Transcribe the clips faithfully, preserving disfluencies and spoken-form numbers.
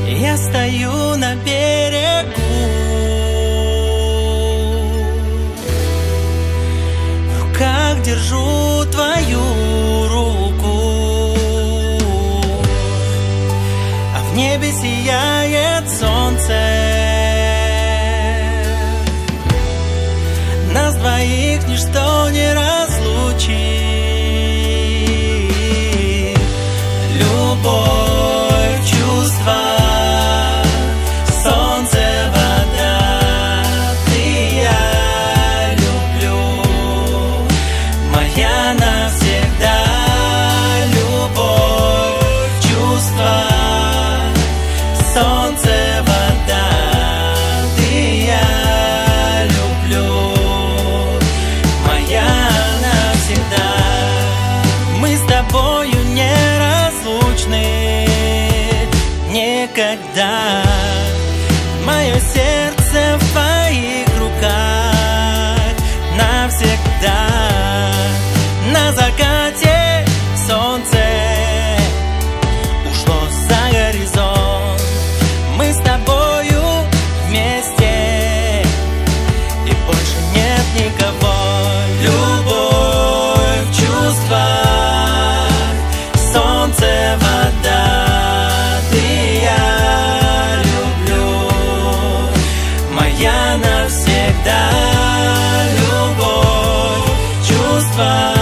Я стою на берегу, в руках держу твою руку, а в небе сияет солнце. Нас двоих ничто не разлучит. Любовь, чувства, солнце, вода, ты и я люблю, моя навсегда. Любовь, чувства, солнце, вода, ты и я люблю, моя навсегда. Мы с тобою неразлучны никогда. Мое сердце в твоих руках навсегда. На закате солнце ушло за горизонт. Мы с тобою вместе, и больше нет никого. Любовь, чувства, солнце, вода, ты и я люблю, моя навсегда. Любовь, чувства,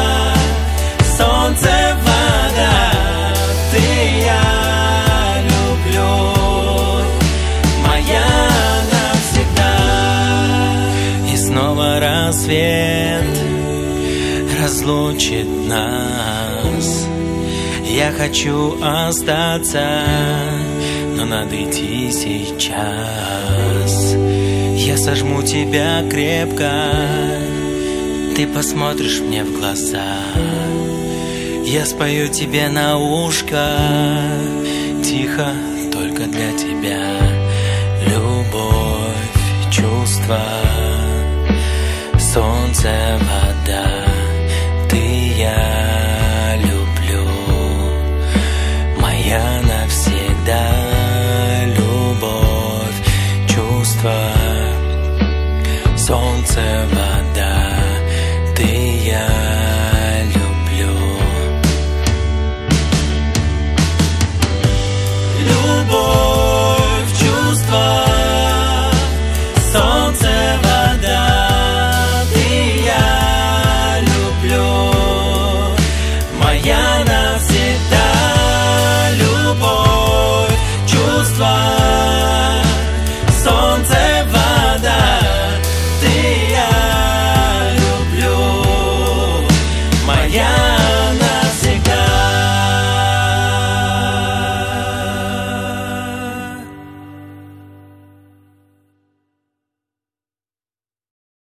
солнце, вода, ты и я люблю, моя навсегда. И снова рассвет разлучит нас. Я хочу остаться, но надо идти сейчас. Я сожму тебя крепко, ты посмотришь мне в глаза. Я спою тебе на ушко, тихо, только для тебя. Любовь, чувства, солнце, вода, ты и я люблю, моя навсегда. Любовь, чувства, солнце, вода.